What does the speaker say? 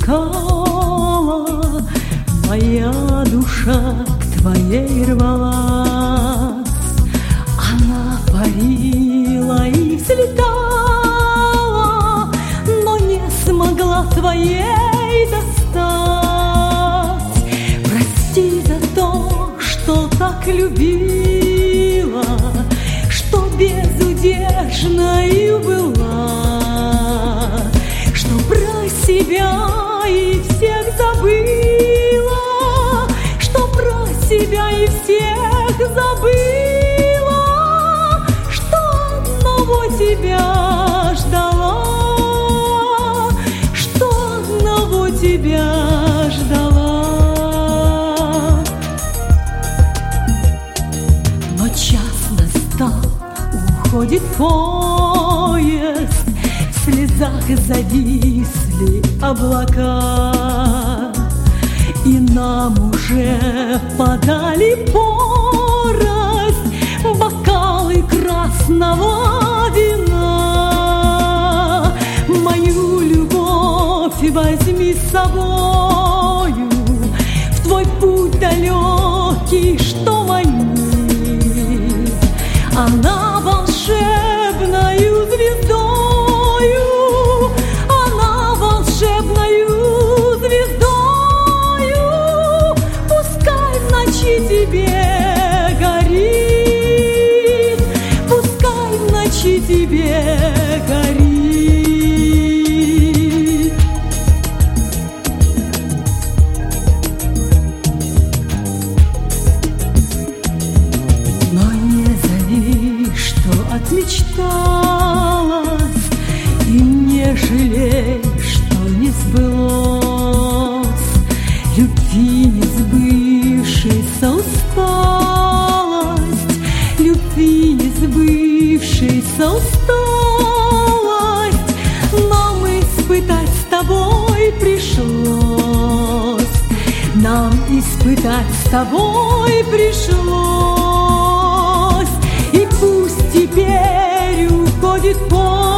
искала, моя душа к твоей рвалась. Она парила и взлетала, но не смогла твоей достать. Прости за то, что так любила, что безудержною была, что про себя и всех забыла, что про себя и всех забыла, что одного тебя ждала, что одного тебя ждала. Но час настал, уходит поезд, в слезах зависли облака, и нам уже подали порость бокалы красного вина. Мою любовь возьми с собою в твой путь далекий, что манит. Она волшебною звездою, она волшебною звездою, пускай в ночи тебе горит, пускай в ночи тебе горит. Но не зови, что отмечталась, и не жалей, что не сбылось. Любви не сбывшейся усталость, любви не сбывшейся усталость, нам испытать с тобой пришлось, нам испытать с тобой пришлось. И пусть теперь уходит